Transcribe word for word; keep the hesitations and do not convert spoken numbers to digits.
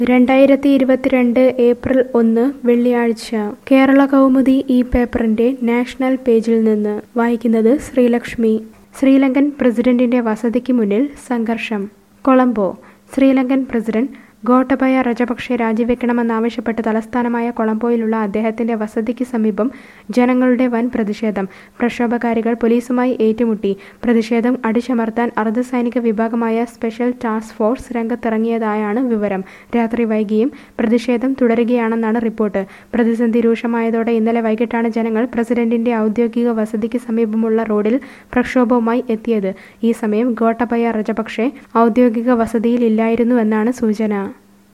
രണ്ടായിരത്തി ഇരുപത്തിരണ്ട് ഏപ്രിൽ ഒന്ന് വെള്ളിയാഴ്ച കേരള കൗമുദി ഈ പേപ്പറിന്റെ നാഷണൽ പേജിൽ നിന്ന് വായിക്കുന്നത് ശ്രീലക്ഷ്മി. ശ്രീലങ്കൻ പ്രസിഡന്റിന്റെ വസതിക്ക് മുന്നിൽ സംഘർഷം. കൊളംബോ. ശ്രീലങ്കൻ പ്രസിഡന്റ് ഗോട്ടബയ രജപക്സെ രാജിവെക്കണമെന്നാവശ്യപ്പെട്ട് തലസ്ഥാനമായ കൊളംബോയിലുള്ള അദ്ദേഹത്തിന്റെ വസതിക്ക് സമീപം ജനങ്ങളുടെ വൻ പ്രതിഷേധം. പ്രക്ഷോഭകാരികൾ പോലീസുമായി ഏറ്റുമുട്ടി. പ്രതിഷേധം അടിച്ചമർത്താൻ അർദ്ധസൈനിക വിഭാഗമായ സ്പെഷ്യൽ ടാസ്ക് ഫോഴ്സ് രംഗത്തിറങ്ങിയതായാണ് വിവരം. രാത്രി വൈകിയും പ്രതിഷേധം തുടരുകയാണെന്നാണ് റിപ്പോർട്ട്. പ്രതിസന്ധി രൂക്ഷമായതോടെ ഇന്നലെ വൈകിട്ടാണ് ജനങ്ങൾ പ്രസിഡന്റിന്റെ ഔദ്യോഗിക വസതിക്ക് സമീപമുള്ള റോഡിൽ പ്രക്ഷോഭവുമായി എത്തിയത്. ഈ സമയം ഗോട്ടബയ രജപക്സെ ഔദ്യോഗിക വസതിയിൽ ഇല്ലായിരുന്നുവെന്നാണ് സൂചന.